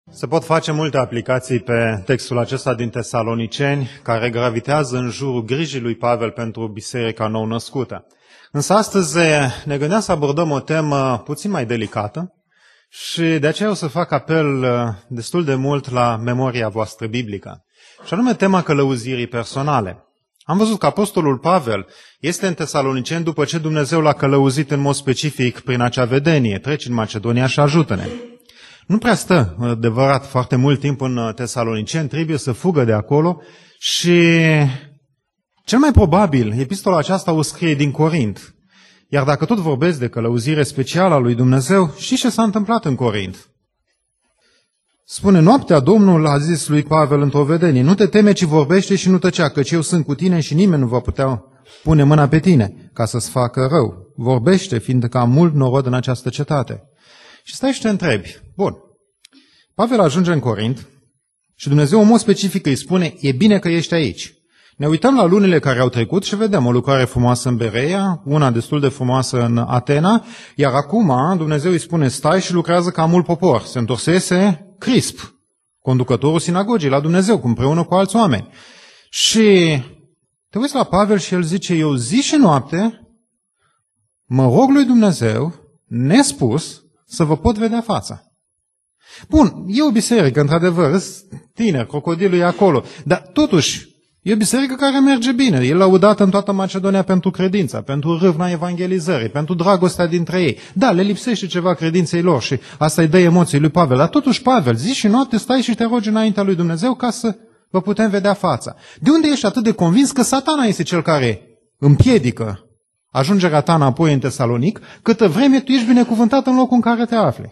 Se pot face multe aplicații pe textul acesta din Tesaloniceni, care gravitează în jurul grijii lui Pavel pentru biserica nou-născută. Însă astăzi ne gândeam să abordăm o temă puțin mai delicată și de aceea o să fac apel destul de mult la memoria voastră biblică, și anume tema călăuzirii personale. Am văzut că apostolul Pavel este în Tesaloniceni după ce Dumnezeu l-a călăuzit în mod specific prin acea vedenie: treci în Macedonia și ajută-ne. Nu prea stă, adevărat, foarte mult timp în Tesaloniceni, trebuie să fugă de acolo și cel mai probabil epistola aceasta o scrie din Corint. Iar dacă tot vorbesc de călăuzire specială a lui Dumnezeu, știți ce s-a întâmplat în Corint? Spune: noaptea Domnul a zis lui Pavel într-o vedenie: nu te teme, ci vorbește și nu tăcea, căci eu sunt cu tine și nimeni nu va putea pune mâna pe tine ca să-ți facă rău. Vorbește, fiindcă am mult norod în această cetate. Și stai și te întrebi: bun, Pavel ajunge în Corint și Dumnezeu în mod specific îi spune: e bine că ești aici. Ne uităm la lunile care au trecut și vedem o lucrare frumoasă în Bereia, una destul de frumoasă în Atena, iar acum Dumnezeu îi spune: stai și lucrează ca mult popor. Se întorsese Crisp, conducătorul sinagogii, la Dumnezeu, împreună cu alți oameni. Și te uiți la Pavel și el zice: eu zi și noapte mă rog lui Dumnezeu, nespus, să vă pot vedea fața. Bun, e o biserică, într-adevăr, tineri, crocodilul e acolo, dar totuși e o biserică care merge bine. E lăudată în toată Macedonia pentru credința, pentru râvna evangelizării, pentru dragostea dintre ei. Da, le lipsește ceva credinței lor și asta îi dă emoții lui Pavel. Dar totuși, Pavel, zi și noapte stai și te rogi înaintea lui Dumnezeu ca să vă putem vedea fața. De unde ești atât de convins că Satana este cel care împiedică ajungerea ta înapoi în Tesalonic, câtă vreme tu ești binecuvântat în locul în care te afli?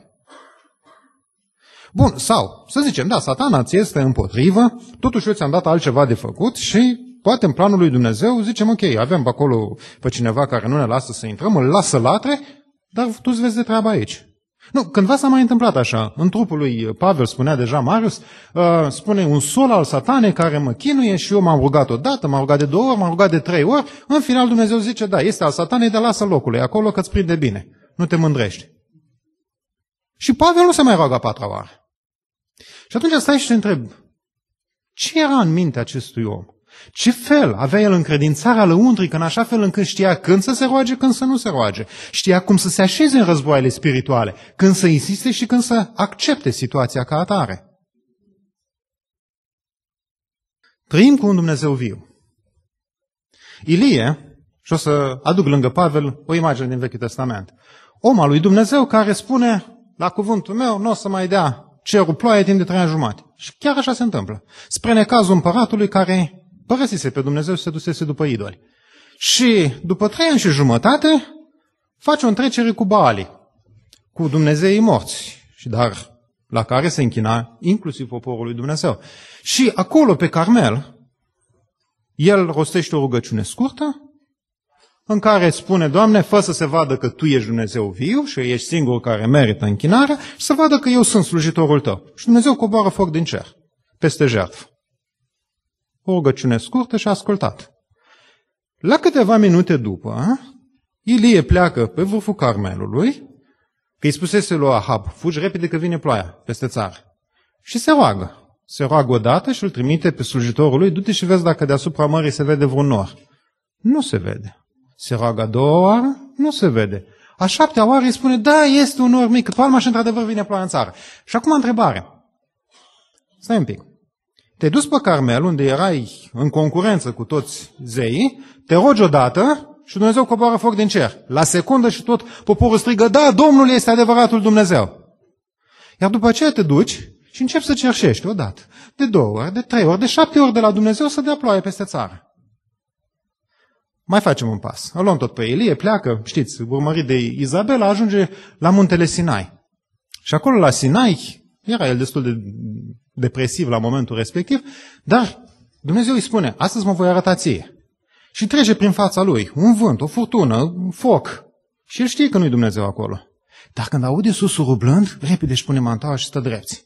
Bun, sau să zicem, da, Satana ți este împotrivă, totuși eu ți-am dat altceva de făcut și poate în planul lui Dumnezeu zicem: ok, avem acolo pe cineva care nu ne lasă să intrăm, îl lasă latre, dar tu îți vezi de treaba aici. Nu, cândva s-a mai întâmplat așa. În trupul lui Pavel, spunea deja Marius, spune: un sol al Satanei care mă chinuie și eu m-am rugat odată, m-am rugat de 2 ori, m-am rugat de 3 ori, în final Dumnezeu zice: da, este al Satanei, dar lasă locului acolo că îți prinde bine, nu te mândrești. Și Pavel nu se mai roagă a 4-a oară. Și atunci stai și te întreb: ce era în mintea acestui om? Ce fel avea el încredințarea lăuntrică în așa fel încât știa când să se roage, când să nu se roage. Știa cum să se așeze în războaiele spirituale, când să insiste și când să accepte situația ca atare. Trăim cu un Dumnezeu viu. Ilie, și o să aduc lângă Pavel o imagine din Vechiul Testament, om al lui Dumnezeu care spune: la cuvântul meu nu o să mai dea cerul ploaie timp de 3 ani jumate. Și chiar așa se întâmplă. Spre necazul împăratului care părăsise pe Dumnezeu și se dusese după idoli. Și după 3 ani și jumătate face o întrecere cu Baali, cu dumnezeii morți, și dar la care se închina inclusiv poporul lui Dumnezeu. Și acolo pe Carmel el rostește o rugăciune scurtă în care spune: Doamne, fă să se vadă că Tu ești Dumnezeu viu și ești singurul care merită închinarea și să vadă că eu sunt slujitorul Tău. Și Dumnezeu coboară foc din cer peste jertfă. O rugăciune scurtă și ascultat. La câteva minute după, Ilie pleacă pe vârful Carmelului, că îi spusese lui Ahab: fugi repede că vine ploaia peste țară. Și se roagă. Se roagă odată și îl trimite pe slujitorul lui: du-te și vezi dacă deasupra mării se vede vreun nor. Nu se vede. Se roagă a 2-a oară, nu se vede. A 7-a oară îi spune: da, este un nor mic, palma și într-adevăr vine ploaia în țară. Și acum întrebare. Stai un pic. Te-ai dus pe Carmel, unde erai în concurență cu toți zeii, te rogi odată și Dumnezeu coboară foc din cer. La secundă și tot poporul strigă: da, Domnul este adevăratul Dumnezeu. Iar după aceea te duci și începi să cerșești odată, de 2 ori, de 3 ori, de 7 ori de la Dumnezeu să dea ploaie peste țară. Mai facem un pas. Îl luăm tot pe Ilie, pleacă, știți, urmărit de Izabela, ajunge la muntele Sinai. Și acolo la Sinai era el destul de depresiv la momentul respectiv, dar Dumnezeu îi spune: astăzi mă voi arăta ție. Și trece prin fața lui un vânt, o furtună, un foc. Și el știe că nu-i Dumnezeu acolo. Dar când aude susurul blând, repede își pune mantaua și stă drepți.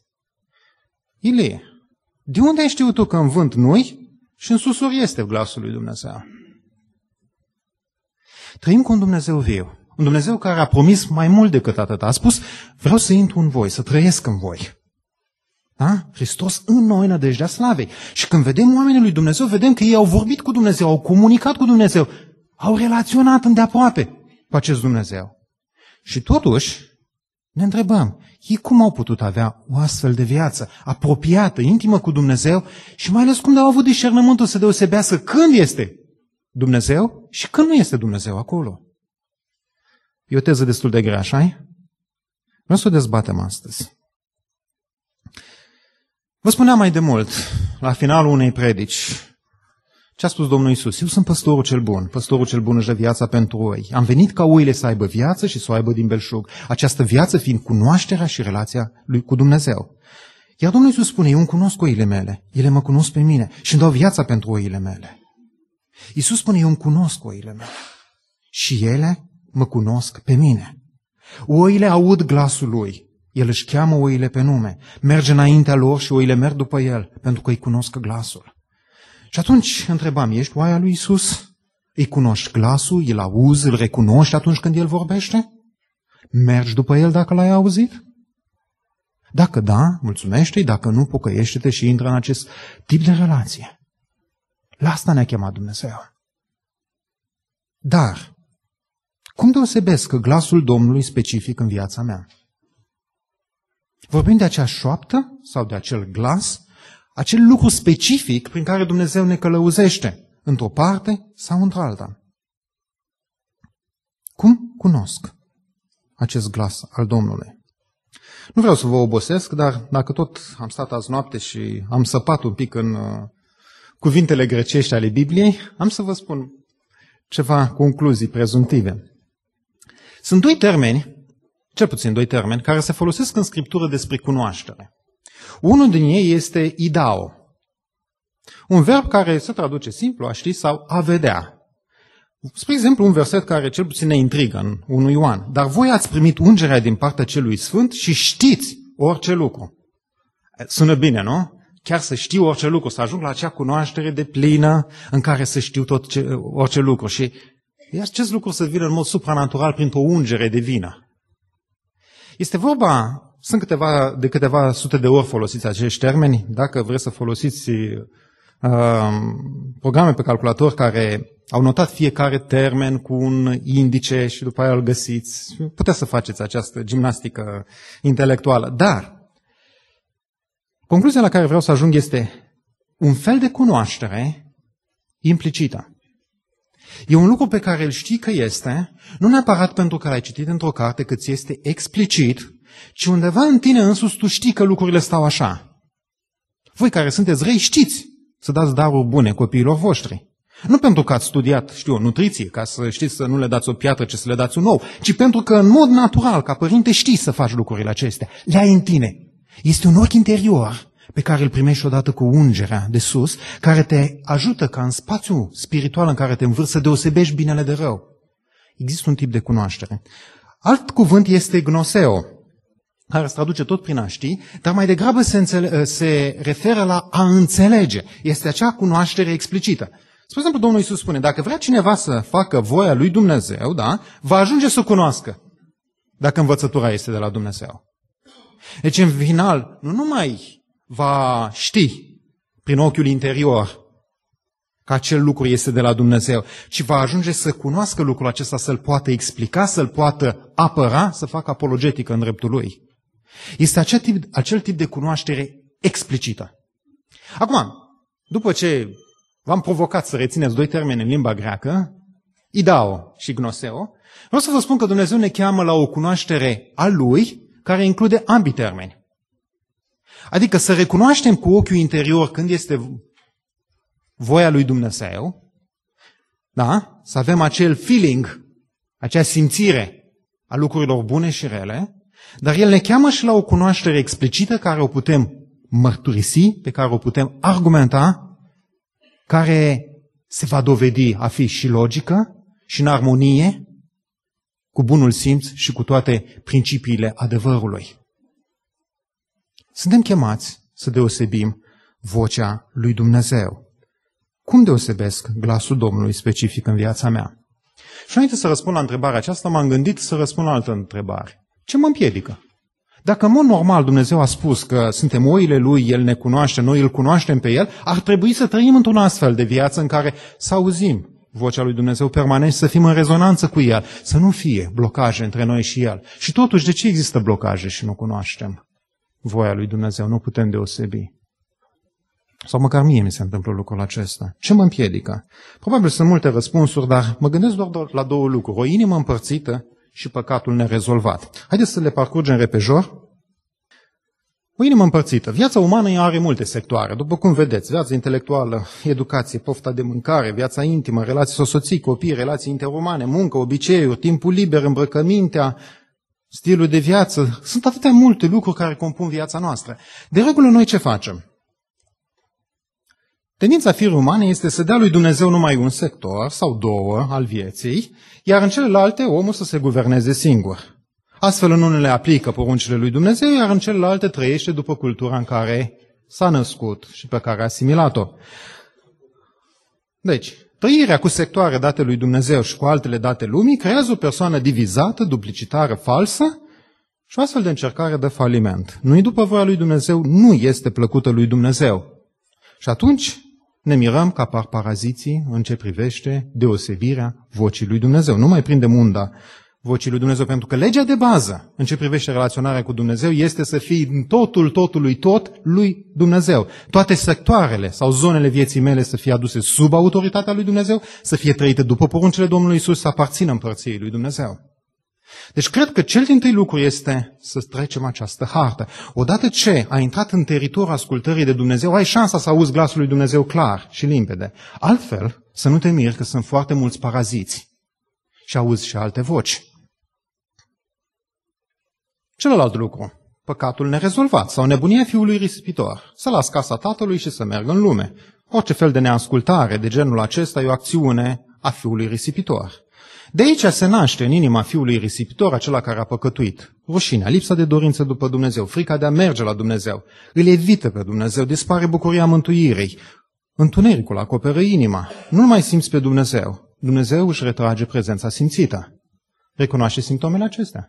Ilie, de unde ai știut tu că în vânt nu-i și în susur este glasul lui Dumnezeu? Trăim cu un Dumnezeu viu. Un Dumnezeu care a promis mai mult decât atât. A spus: vreau să intru în voi, să trăiesc în voi. Da? Hristos în noi, nădejdea slavei. Și când vedem oamenii lui Dumnezeu, vedem că ei au vorbit cu Dumnezeu, au comunicat cu Dumnezeu, au relaționat îndeaproape cu acest Dumnezeu. Și totuși ne întrebăm, ei cum au putut avea o astfel de viață apropiată, intimă cu Dumnezeu și mai ales cum au avut discernământul să deosebească când este Dumnezeu și când nu este Dumnezeu acolo. E o teză destul de grea, așa-i? Vreau să o dezbatem astăzi. Vă spuneam mai de mult, la finalul unei predici, ce a spus Domnul Iisus? Eu sunt păstorul cel bun. Păstorul cel bun își dă viața pentru oi. Am venit ca oile să aibă viață și să o aibă din belșug. Această viață fiind cunoașterea și relația lui cu Dumnezeu. Iar Domnul Iisus spune, eu îmi cunosc oile mele. Ele mă cunosc pe mine și îmi dau viața pentru oile mele. Iisus spune, eu îmi cunosc oile mele. Și ele mă cunosc pe mine. Oile aud glasul lui. El își cheamă oile pe nume. Merge înaintea lor și oile merg după el, pentru că îi cunosc glasul. Și atunci întrebam, ești oaia lui Iisus? Îi cunoști glasul, îl auzi, îl recunoști atunci când el vorbește? Mergi după el dacă l-ai auzit? Dacă da, mulțumește-i, dacă nu, pocăiește-te și intră în acest tip de relație. La asta ne-a chemat Dumnezeu. Dar, cum deosebesc glasul Domnului specific în viața mea? Vorbim de acea șoaptă sau de acel glas, acel lucru specific prin care Dumnezeu ne călăuzește, într-o parte sau într-alta. Cum cunosc acest glas al Domnului? Nu vreau să vă obosesc, dar dacă tot am stat azi noapte și am săpat un pic în cuvintele grecești ale Bibliei, am să vă spun ceva concluzii prezumtive. Sunt doi termeni, cel puțin doi termeni, care se folosesc în Scriptură despre cunoaștere. Unul din ei este idao, un verb care se traduce simplu, a ști sau a vedea. Spre exemplu, un verset care cel puțin ne intrigă în 1 Ioan. Dar voi ați primit ungerea din partea celui Sfânt și știți orice lucru. Sună bine, nu? Chiar să știu orice lucru, să ajung la acea cunoaștere deplină în care să știu orice lucru. Și acest lucru să vină în mod supranatural printr-o ungere divină. Este vorba, sunt câteva sute de ori folosiți acești termeni. Dacă vreți să folosiți programe pe calculator care au notat fiecare termen cu un indice și după aia îl găsiți, puteți să faceți această gimnastică intelectuală. Dar concluzia la care vreau să ajung este un fel de cunoaștere implicită. E un lucru pe care îl știi că este, nu neapărat pentru că l-ai citit într-o carte, că ți este explicit, ci undeva în tine însuși tu știi că lucrurile stau așa. Voi care sunteți rei știți să dați daruri bune copiilor voștri. Nu pentru că ați studiat, nutriție, ca să știți să nu le dați o piatră, ci să le dați un ou, ci pentru că în mod natural, ca părinte, știi să faci lucrurile acestea. Le ai în tine. Este un ochi interior pe care îl primești odată cu ungerea de sus, care te ajută ca în spațiul spiritual în care te învârți să deosebești binele de rău. Există un tip de cunoaștere. Alt cuvânt este gnoseo, care se traduce tot prin a ști, dar mai degrabă se referă la a înțelege. Este acea cunoaștere explicită. Spre exemplu, Domnul Iisus spune, dacă vrea cineva să facă voia lui Dumnezeu, da, va ajunge să cunoască, dacă învățătura este de la Dumnezeu. Deci, în final, nu numai va ști prin ochiul interior că acel lucru este de la Dumnezeu, ci va ajunge să cunoască lucrul acesta, să-l poată explica, să-l poată apăra, să facă apologetică în dreptul lui. Este acel tip de cunoaștere explicită. Acum, după ce v-am provocat să rețineți doi termeni în limba greacă, idao și gnoseo, vreau să vă spun că Dumnezeu ne cheamă la o cunoaștere a Lui care include ambii termeni. Adică să recunoaștem cu ochiul interior când este voia lui Dumnezeu, da? Să avem acel feeling, acea simțire a lucrurilor bune și rele, dar El ne cheamă și la o cunoaștere explicită care o putem mărturisi, pe care o putem argumenta, care se va dovedi a fi și logică și în armonie cu bunul simț și cu toate principiile adevărului. Suntem chemați să deosebim vocea lui Dumnezeu. Cum deosebesc glasul Domnului specific în viața mea? Și înainte să răspund la întrebarea aceasta, m-am gândit să răspund la altă întrebare. Ce mă împiedică? Dacă în mod normal Dumnezeu a spus că suntem oile Lui, El ne cunoaște, noi îl cunoaștem pe El, ar trebui să trăim într-un astfel de viață în care să auzim vocea lui Dumnezeu permanent, să fim în rezonanță cu El, să nu fie blocaje între noi și El. Și totuși, de ce există blocaje și nu cunoaștem voia lui Dumnezeu? Nu putem deosebi. Sau măcar mie mi se întâmplă lucrul acesta. Ce mă împiedică? Probabil sunt multe răspunsuri, dar mă gândesc doar la două lucruri. O inimă împărțită și păcatul nerezolvat. Haideți să le parcurgem repejor. O inimă împărțită. Viața umană are multe sectoare. După cum vedeți, viața intelectuală, educație, pofta de mâncare, viața intimă, relații soț-soții, copii, relații interumane, muncă, obiceiuri, timpul liber, îmbrăcămintea, stilul de viață. Sunt atâtea multe lucruri care compun viața noastră. De regulă, noi ce facem? Tendința firii umane este să dea lui Dumnezeu numai un sector sau două al vieții, iar în celelalte omul să se guverneze singur. Astfel în unele aplică poruncile lui Dumnezeu, iar în celelalte trăiește după cultura în care s-a născut și pe care a asimilat-o. Deci, trăirea cu sectoare date lui Dumnezeu și cu altele date lumii creează o persoană divizată, duplicitară, falsă și o astfel de încercare de faliment. Nu-i după voia lui Dumnezeu, nu este plăcută lui Dumnezeu. Și atunci ne mirăm că apar paraziții în ce privește deosebirea vocii lui Dumnezeu. Nu mai prindem unda vocii lui Dumnezeu, pentru că legea de bază în ce privește relaționarea cu Dumnezeu este să fii în totului tot lui Dumnezeu. Toate sectoarele sau zonele vieții mele să fie aduse sub autoritatea lui Dumnezeu, să fie trăite după poruncile Domnului Iisus, să aparțină împărției lui Dumnezeu. Deci cred că cel dintâi lucru este să trecem această hartă. Odată ce ai intrat în teritoriul ascultării de Dumnezeu, ai șansa să auzi glasul lui Dumnezeu clar și limpede. Altfel, să nu te miri că sunt foarte mulți paraziți și auzi și alte voci. Celălalt lucru, păcatul nerezolvat sau nebunia fiului risipitor, să las casa tatălui și să meargă în lume. Orice fel de neascultare de genul acesta e o acțiune a fiului risipitor. De aici se naște în inima fiului risipitor acela care a păcătuit. Rușinea, lipsa de dorință după Dumnezeu, frica de a merge la Dumnezeu, îl evită pe Dumnezeu, dispare bucuria mântuirii. Întunericul acoperă inima. Nu mai simți pe Dumnezeu. Dumnezeu își retrage prezența simțită. Recunoaște simptomele acestea.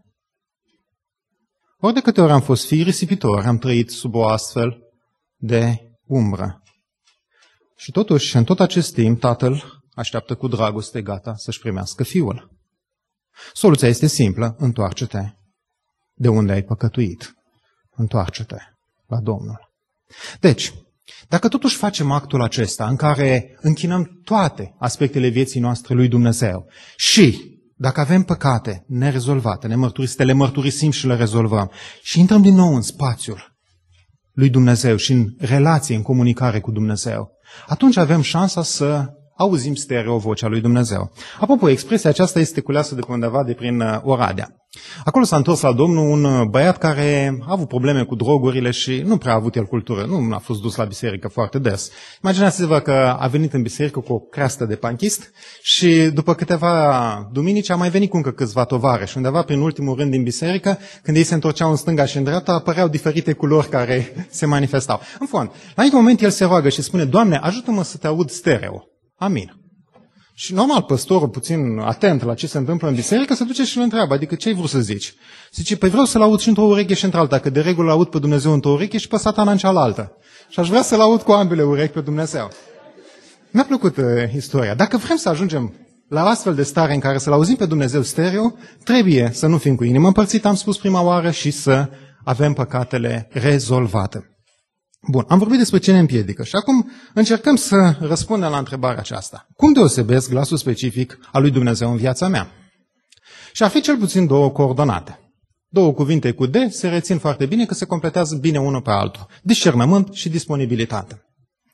Ori de câte ori am fost fii risipitori, am trăit sub o astfel de umbră. Și totuși, în tot acest timp, tatăl așteaptă cu dragoste gata să-și primească fiul. Soluția este simplă, întoarce-te de unde ai păcătuit. Întoarce-te la Domnul. Deci, dacă totuși facem actul acesta în care închinăm toate aspectele vieții noastre lui Dumnezeu și dacă avem păcate nerezolvate, le mărturisim și le rezolvăm și intrăm din nou în spațiul lui Dumnezeu și în relație, în comunicare cu Dumnezeu, atunci avem șansa să auzim stereo vocea lui Dumnezeu. Apropo, expresia aceasta este culeasă de pe undeva de prin Oradea. Acolo s-a întors la Domnul un băiat care a avut probleme cu drogurile și nu prea a avut el cultură, nu a fost dus la biserică foarte des. Imaginați-vă că a venit în biserică cu o creastă de panchist și după câteva duminici a mai venit cu încă câțiva tovarăși și undeva prin ultimul rând din biserică, când ei se întorceau în stânga și în dreapta, apăreau diferite culori care se manifestau. În fond, la un moment el se roagă și spune: Doamne, ajută-mă să te aud stereo. Amin. Și normal, păstorul, puțin atent la ce se întâmplă în biserică, se duce și îl întreabă, adică ce ai vrut să zici? Zice, păi vreau să-l aud și într-o ureche și într-alta, că de regulă aud pe Dumnezeu într-o ureche și pe Satana în cealaltă. Și aș vrea să-l aud cu ambele urechi pe Dumnezeu. Mi-a plăcut istoria. Dacă vrem să ajungem la astfel de stare în care să-l auzim pe Dumnezeu stereo, trebuie să nu fim cu inimă împărțită, am spus prima oară, și să avem păcatele rezolvate. Bun, am vorbit despre ce ne împiedică și acum încercăm să răspundem la întrebarea aceasta. Cum deosebesc glasul specific al lui Dumnezeu în viața mea? Și ar fi cel puțin două coordonate. Două cuvinte cu D se rețin foarte bine că se completează bine unul pe altul. Discernământ și disponibilitate.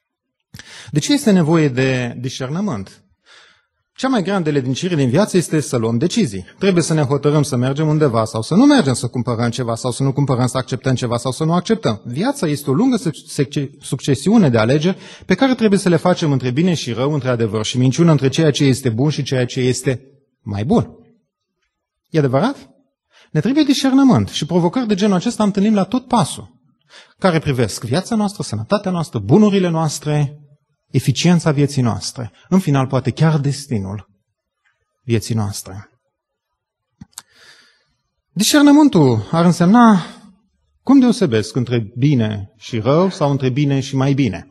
De ce este nevoie de discernământ? Cea mai grea îndeletnicire din viață este să luăm decizii. Trebuie să ne hotărâm să mergem undeva sau să nu mergem, să cumpărăm ceva sau să nu cumpărăm, să acceptăm ceva sau să nu acceptăm. Viața este o lungă succesiune de alegeri pe care trebuie să le facem între bine și rău, între adevăr și minciună, între ceea ce este bun și ceea ce este mai bun. E adevărat? Ne trebuie discernământ și provocări de genul acesta întâlnim la tot pasul, care privesc viața noastră, sănătatea noastră, bunurile noastre, eficiența vieții noastre, în final poate chiar destinul vieții noastre. Discernământul ar însemna Cum deosebesc între bine și rău sau între bine și mai bine?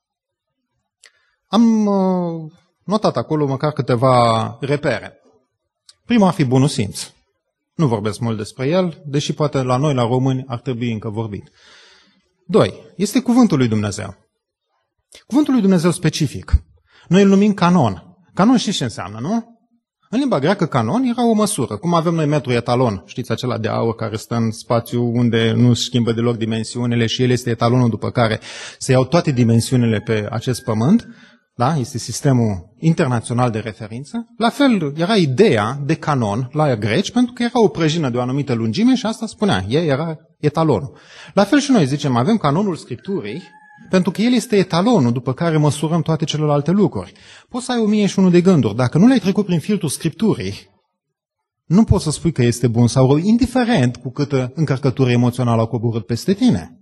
Am notat acolo măcar câteva repere. Prima ar fi bunul simț. Nu vorbesc mult despre el, deși poate la noi, la români, ar trebui încă vorbit. 2. Este cuvântul lui Dumnezeu. Cuvântul lui Dumnezeu specific. Noi îl numim canon. Canon știți ce înseamnă, nu? În limba greacă, canon era o măsură. Cum avem noi metru etalon, știți, acela de aur care stă în spațiu unde nu se schimbă deloc dimensiunile și el este etalonul după care se iau toate dimensiunile pe acest pământ. Da? Este sistemul internațional de referință. La fel era ideea de canon la greci, pentru că era o prăjină de o anumită lungime și asta spunea, ea era etalonul. La fel și noi zicem, avem canonul Scripturii, pentru că el este etalonul după care măsurăm toate celelalte lucruri. Poți să ai 1001 de gânduri, dacă nu le-ai trecut prin filtrul Scripturii, nu poți să spui că este bun sau rău, indiferent cu câtă încărcătură emoțională a coborât peste tine.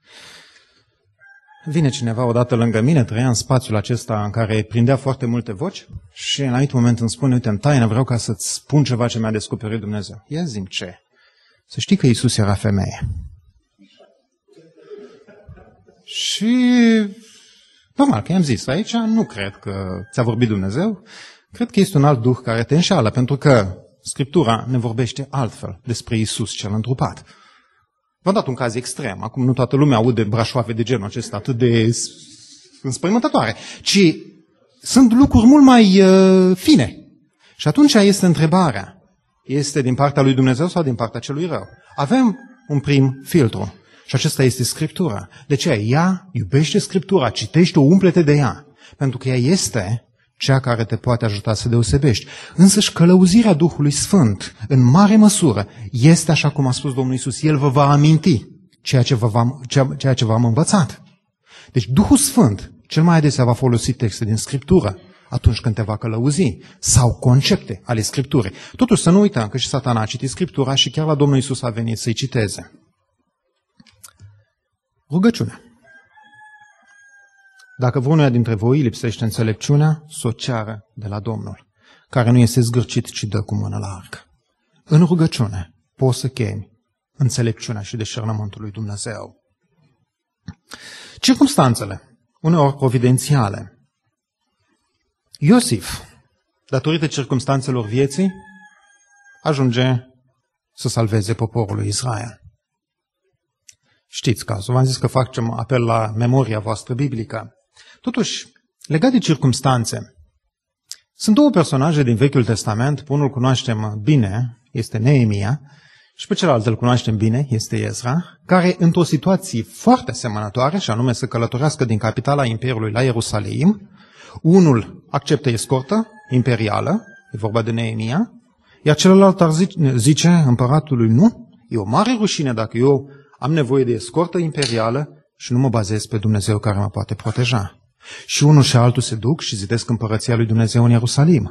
Vine cineva odată lângă mine, trăia în spațiul acesta în care prindea foarte multe voci și în anumit moment îmi spune, uite, în taină vreau ca să-ți spun ceva ce mi-a descoperit Dumnezeu. Ia zi-mi ce? Să știi că Iisus era femeie. Și normal că i-am zis, aici nu cred că ți-a vorbit Dumnezeu, cred că este un alt duh care te înșală, pentru că Scriptura ne vorbește altfel despre Iisus cel întrupat. V-am dat un caz extrem. Acum nu toată lumea aude brașoave de genul acesta atât de înspăimântătoare, ci sunt lucruri mult mai fine. Și atunci este întrebarea, este din partea lui Dumnezeu sau din partea celui rău? Avem un prim filtru și acesta este Scriptura. De ce? Ea iubește Scriptura, citește-o, umple-te de ea, pentru că ea este cea care te poate ajuta să deosebești. Însăși călăuzirea Duhului Sfânt, în mare măsură, este așa cum a spus Domnul Iisus, El vă va aminti ceea ce v-am învățat. Deci Duhul Sfânt cel mai adesea va folosi texte din Scriptură atunci când te va călăuzi, sau concepte ale Scripturii. Totuși să nu uităm că și Satana a citit Scriptura și chiar la Domnul Iisus a venit să-i citeze. Rugăciunea. Dacă vreunuia dintre voi lipsește înțelepciunea, s-o ceară de la Domnul, care nu este zgârcit, ci dă cu mână largă. În rugăciune poți să chemi înțelepciunea și discernământul lui Dumnezeu. Circumstanțele, uneori providențiale. Iosif, datorită circumstanțelor vieții, ajunge să salveze poporul lui Israel. Știți cazul, v-am zis că facem apel la memoria voastră biblică. Totuși, legat de circumstanțe, sunt două personaje din Vechiul Testament, pe unul cunoaștem bine, este Neemia, și pe celălalt îl cunoaștem bine, este Ezra, care într-o situație foarte asemănătoare, și anume să călătorească din capitala Imperiului la Ierusalim, unul acceptă escortă imperială, e vorba de Neemia, iar celălalt ar zice împăratului, nu, e o mare rușine dacă eu am nevoie de escortă imperială și nu mă bazez pe Dumnezeu care mă poate proteja. Și unul și altul se duc și zidesc împărăția lui Dumnezeu în Ierusalim.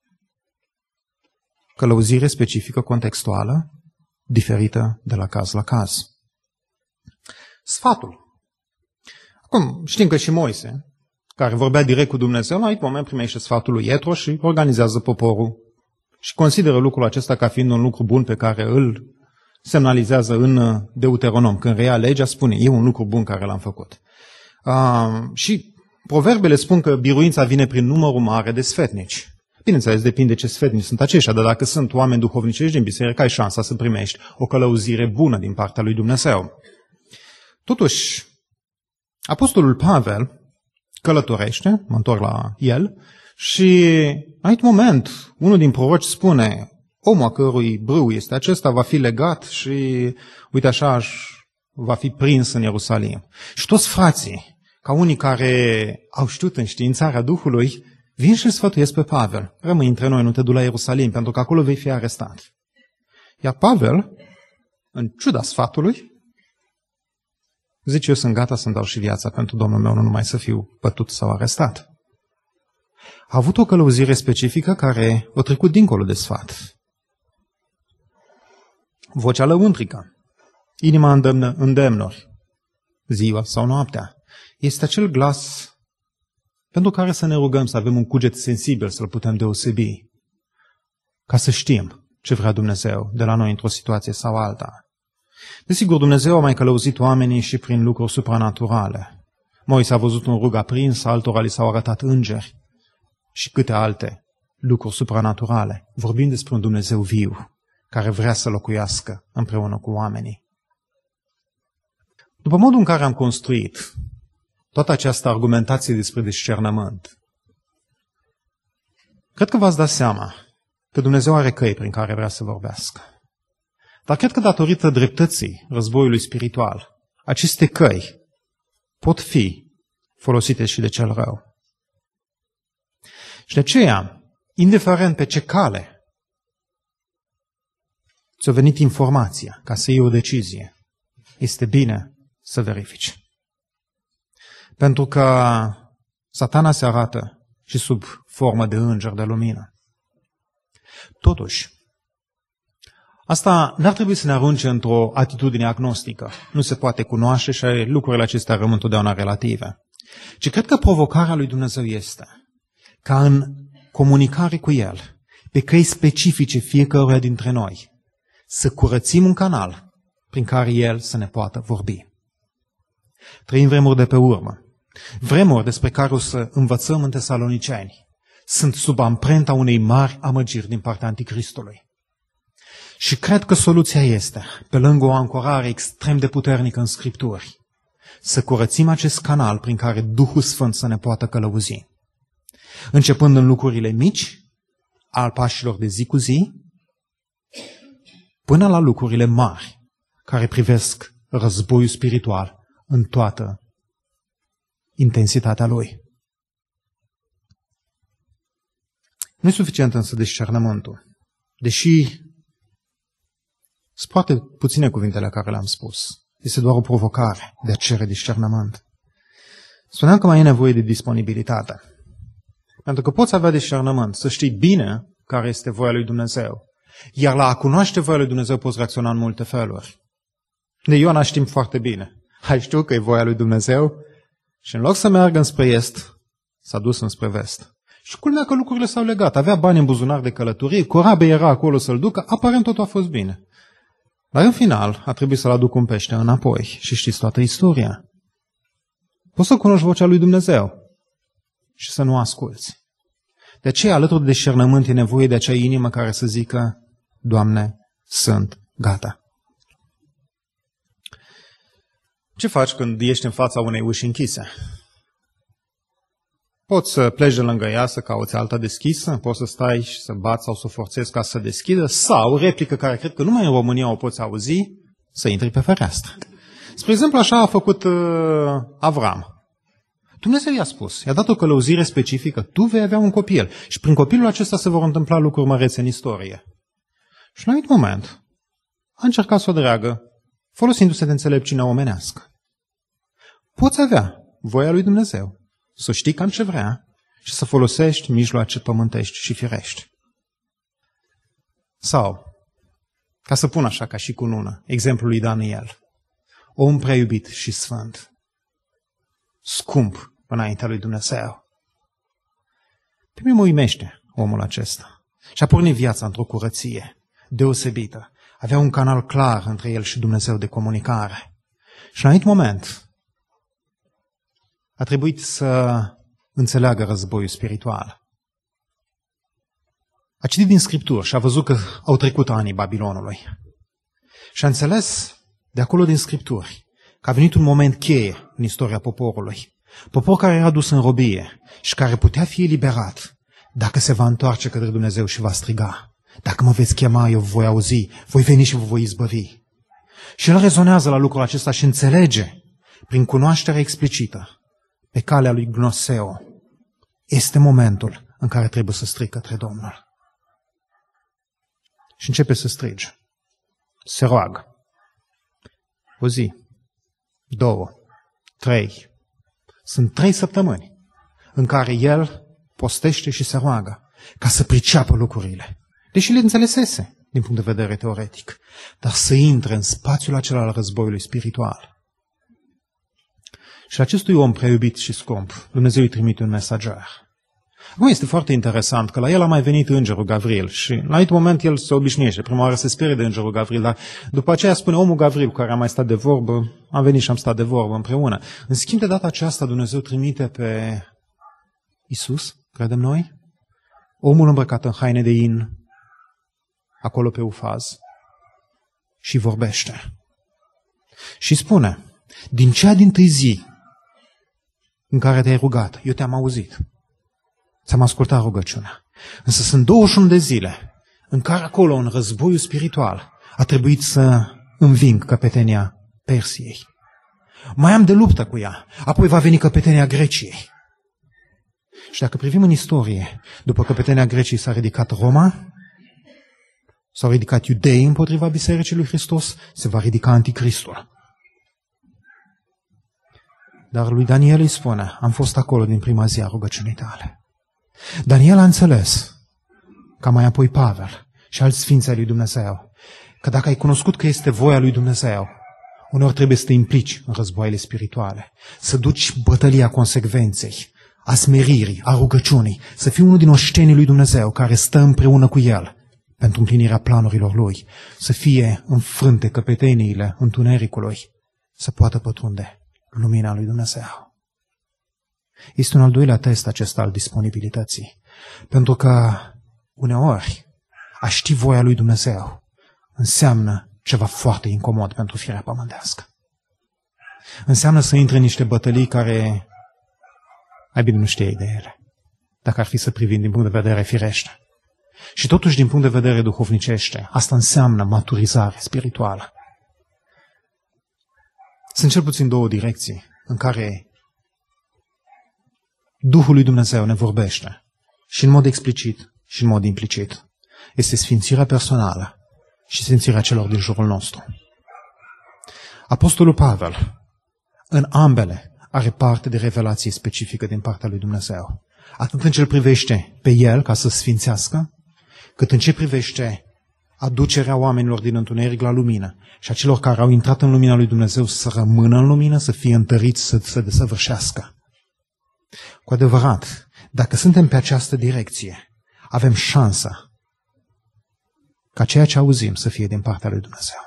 Călăuzire specifică contextuală, diferită de la caz la caz. Sfatul. Acum, știm că și Moise, care vorbea direct cu Dumnezeu, la un moment primește sfatul lui Ietro și organizează poporul și consideră lucrul acesta ca fiind un lucru bun pe care îl semnalizează în Deuteronom. Când reia legea, spune, e un lucru bun care l-am făcut. Și proverbele spun că biruința vine prin numărul mare de sfetnici. Bineînțeles, depinde ce sfetnici sunt aceștia, dar dacă sunt oameni duhovnicești din biserică, ai șansa să primești o călăuzire bună din partea lui Dumnezeu. Totuși, apostolul Pavel călătorește, mă întorc la el, și în acest moment, unul din proroci spune, omul a cărui brâu este acesta va fi legat și, uite așa, va fi prins în Ierusalim. Și toți frații, ca unii care au știut înștiințarea Duhului, vin și îl sfătuiesc pe Pavel. Rămâi între noi, nu te du la Ierusalim, pentru că acolo vei fi arestat. Iar Pavel, în ciuda sfatului, zice, eu sunt gata să-mi dau și viața pentru Domnul meu, nu numai să fiu bătut sau arestat. A avut o călăuzire specifică care o trecut dincolo de sfat. Vocea lăuntrică, inima îndemnuri, ziua sau noaptea, este acel glas pentru care să ne rugăm să avem un cuget sensibil, să-l putem deosebi, ca să știm ce vrea Dumnezeu de la noi într-o situație sau alta. Desigur, Dumnezeu a mai călăuzit oamenii și prin lucruri supranaturale. Moise a văzut un rug aprins, altora li s-au arătat îngeri și câte alte lucruri supranaturale. Vorbim despre un Dumnezeu viu, care vrea să locuiască împreună cu oamenii. După modul în care am construit toată această argumentație despre discernământ, cred că v-ați dat seama că Dumnezeu are căi prin care vrea să vorbească. Dar cred că datorită dreptății războiului spiritual, aceste căi pot fi folosite și de cel rău. Și de aceea, indiferent pe ce cale ți-a venit informația ca să iei o decizie, este bine să verifici. Pentru că Satana se arată și sub formă de înger de lumină. Totuși, asta n-ar trebui să ne arunce într-o atitudine agnostică. Nu se poate cunoaște și lucrurile acestea rămân întotdeauna relative. Ci cred că provocarea lui Dumnezeu este ca în comunicare cu El, pe căi specifice fiecăruia dintre noi, să curățim un canal prin care El să ne poată vorbi. Trăim vremuri de pe urmă. Vremuri despre care o să învățăm în Tesaloniceni sunt sub amprenta unei mari amăgiri din partea Anticristului. Și cred că soluția este, pe lângă o ancorare extrem de puternică în Scripturi, să curățim acest canal prin care Duhul Sfânt să ne poată călăuzi. Începând în lucrurile mici, al pașilor de zi cu zi, până la lucrurile mari, care privesc războiul spiritual în toată intensitatea lui. Nu e suficient însă discernământul. Deși sunt foarte puține cuvintele care le-am spus. Este doar o provocare de a cere discernământ. Spuneam că mai e nevoie de disponibilitate. Pentru că poți avea discernământ, să știi bine care este voia lui Dumnezeu. Iar la a cunoaște voia lui Dumnezeu poți reacționa în multe feluri. De Iona știm foarte bine. Hai, știu că e voia lui Dumnezeu și în loc să meargă înspre est, s-a dus înspre vest. Și culmea că lucrurile s-au legat. Avea bani în buzunar de călătorie, corabia era acolo să-l ducă, aparent totul a fost bine. Dar în final a trebuit să-l aduc un pește înapoi și știți toată istoria. Poți să cunoști vocea lui Dumnezeu și să nu asculți. De aceea, alături de discernământ, e nevoie de acea inimă care să zică, Doamne, sunt gata. Ce faci când ești în fața unei uși închise? Poți să pleci de lângă ea, să cauți alta deschisă, poți să stai și să bați sau să o forțezi ca să deschidă, sau, replică care cred că numai în România o poți auzi, să intri pe fereastră. Spre exemplu, așa a făcut Avram. Dumnezeu i-a spus, i-a dat o călăuzire specifică, tu vei avea un copil și prin copilul acesta se vor întâmpla lucruri mărețe în istorie. Și la un anumit moment a încercat să o dreagă, folosindu-se de înțelepciunea omenească. Poți avea voia lui Dumnezeu, să știi cam ce vrea și să folosești mijloace pământești și firești. Sau, ca să pun așa ca și cunună, exemplul lui Daniel, om prea iubit și sfânt, scump înaintea lui Dumnezeu. Pe mine mă uimește omul acesta și a pornit viața într-o curăție deosebită. Avea un canal clar între el și Dumnezeu de comunicare. Și la un moment a trebuit să înțeleagă războiul spiritual. A citit din Scripturi și a văzut că au trecut anii Babilonului. Și a înțeles de acolo din Scripturi că a venit un moment cheie în istoria poporului. Popor care era dus în robie și care putea fi eliberat dacă se va întoarce către Dumnezeu și va striga. Dacă mă veți chema, eu voi auzi, voi veni și vă voi izbăvi. Și el rezonează la lucrul acesta și înțelege, prin cunoașterea explicită, pe calea lui Gnoseo, este momentul în care trebuie să strig către Domnul. Și începe să strige. Se roagă. O zi, 2, 3. Sunt 3 săptămâni în care el postește și se roagă ca să priceapă lucrurile. Deși le înțelesese din punct de vedere teoretic, dar să intre în spațiul acela al războiului spiritual. Și acestui om prea iubit și scump, Dumnezeu îi trimite un mesager. Nu, este foarte interesant că la el a mai venit îngerul Gavril și la anumit moment el se obișnuiește. Prima oară se sperie de îngerul Gavril, dar după aceea spune omul Gavril cu care am mai stat de vorbă, am venit și am stat de vorbă împreună. În schimb, de data aceasta Dumnezeu trimite pe Iisus, credem noi, omul îmbrăcat în haine de in, acolo pe Ufaz, și vorbește. Și spune, din cea dintâi zi în care te-ai rugat, eu te-am auzit. Ți-am ascultat rugăciunea. Însă sunt 21 de zile în care acolo, în războiul spiritual, a trebuit să înving căpetenia Persiei. Mai am de luptă cu ea. Apoi va veni căpetenia Greciei. Și dacă privim în istorie, după căpetenia Greciei s-a ridicat Roma, s-au ridicat iudeii împotriva Bisericii lui Hristos, se va ridica Anticristul. Dar lui Daniel îi spune, am fost acolo din prima zi a rugăciunii tale. Daniel a înțeles, ca mai apoi Pavel și alți sfinți ai lui Dumnezeu, că dacă ai cunoscut că este voia lui Dumnezeu, uneori trebuie să te implici în războaiele spirituale, să duci bătălia consecvenței, a smeririi, a rugăciunii, să fii unul din oștenii lui Dumnezeu care stă împreună cu el pentru împlinirea planurilor lui, să fie înfrânte căpeteniile întunericului, să poată pătrunde lumina lui Dumnezeu. Este un al doilea test acesta al disponibilității. Pentru că uneori a ști voia lui Dumnezeu înseamnă ceva foarte incomod pentru firea pământească. Înseamnă să intri în niște bătălii care ai bine nu știai de ele, dacă ar fi să privim din punct de vedere firește. Și totuși din punct de vedere duhovnicește, asta înseamnă maturizare spirituală. Sunt cel puțin două direcții în care Duhul lui Dumnezeu ne vorbește și în mod explicit și în mod implicit. Este sfințirea personală și sfințirea celor din jurul nostru. Apostolul Pavel, în ambele, are parte de revelație specifică din partea lui Dumnezeu. Atât în ce privește pe el ca să sfințească, cât în ce privește aducerea oamenilor din întuneric la lumină și a celor care au intrat în lumina lui Dumnezeu să rămână în lumină, să fie întăriți, să se desăvârșească. Cu adevărat, dacă suntem pe această direcție, avem șansa ca ceea ce auzim să fie din partea lui Dumnezeu.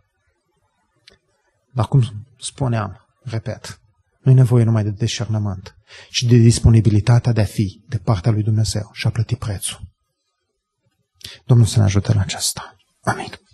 Dar cum spuneam, repet, nu e nevoie numai de discernământ, ci de disponibilitatea de a fi de partea lui Dumnezeu și a plăti prețul. Domnul să ne ajute la aceasta. Amin.